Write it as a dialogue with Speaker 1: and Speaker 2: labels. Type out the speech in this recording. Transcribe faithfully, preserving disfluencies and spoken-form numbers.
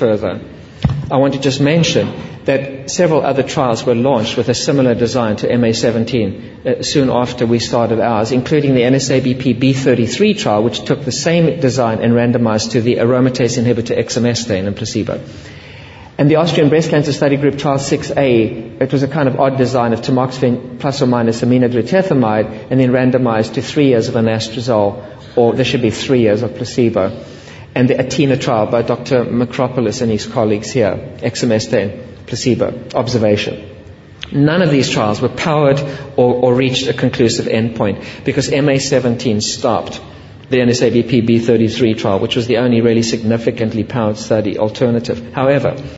Speaker 1: further. I want to just mention that several other trials were launched with a similar design to M A seventeen uh, soon after we started ours, including the N S A B P B thirty-three trial, which took the same design and randomized to the aromatase inhibitor exemestane and placebo. And the Austrian Breast Cancer Study Group Trial six A, it was a kind of odd design of tamoxifen plus or minus aminoglutathamide, and then randomized to three years of anastrozole, or there should be three years of placebo. And the Athena trial by Doctor Macropolis and his colleagues here, exemestane, placebo, observation. None of these trials were powered or, or reached a conclusive endpoint because M A seventeen stopped the N S A B P B thirty-three trial, which was the only really significantly powered study alternative. However,